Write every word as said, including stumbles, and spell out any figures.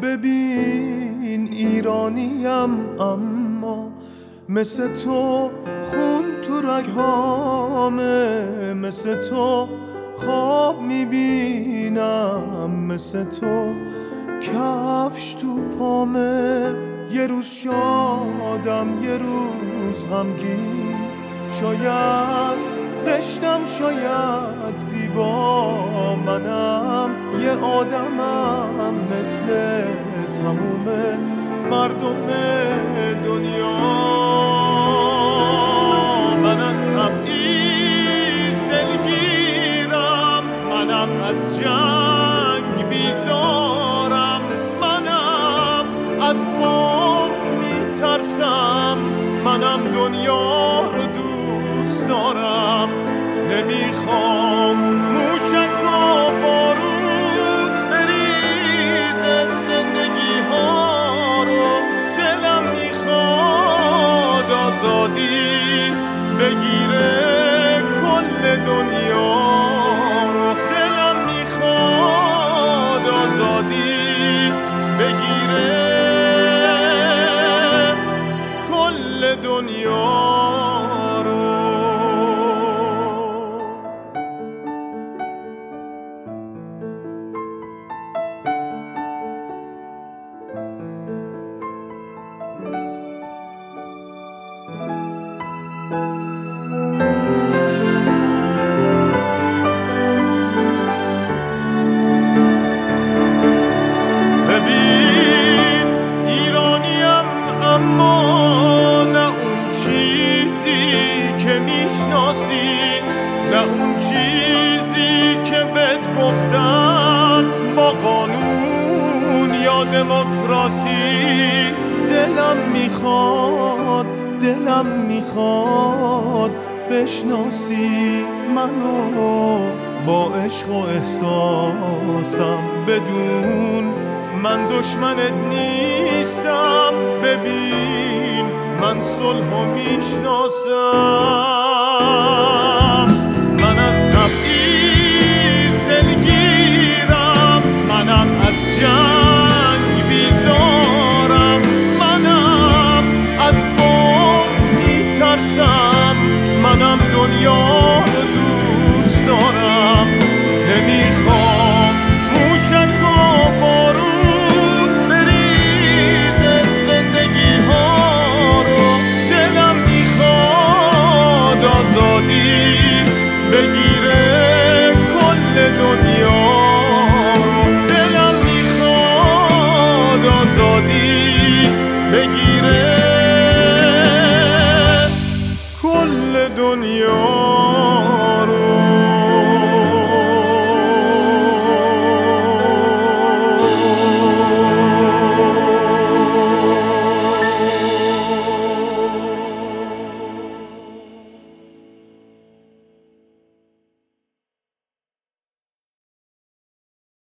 ببین ایرانیم اما مثل تو خون تو رگهامه، مثل تو خواب میبینم، مثل تو کفش تو پامه. یه روز شادم یه روز غمگین، شاید زشتم شاید زیبا، منم یه آدمم مثل تموم مردم دنیا. من از تبعیض دلگیرم، منم از جنگ بیزارم، منم از بام میترسم، منم دنیا رو دوست دارم. نمیخوام موشک و بارود بریزه زندگی ها رو، دلم میخواد آزادی بگیره کل دنیا رو، دلم میخواد آزادی بگیره کل دنیا رو. ببین ایرانیم اما نه اون چیزی که میشناسی، نه اون چیزی که بهت گفتن با قانون یا دموکراسی. دلم میخواد دلم میخواد بشناسی منو با عشق و احساسم، بدون من دشمنت نیستم. ببین من صلحو میشناسم.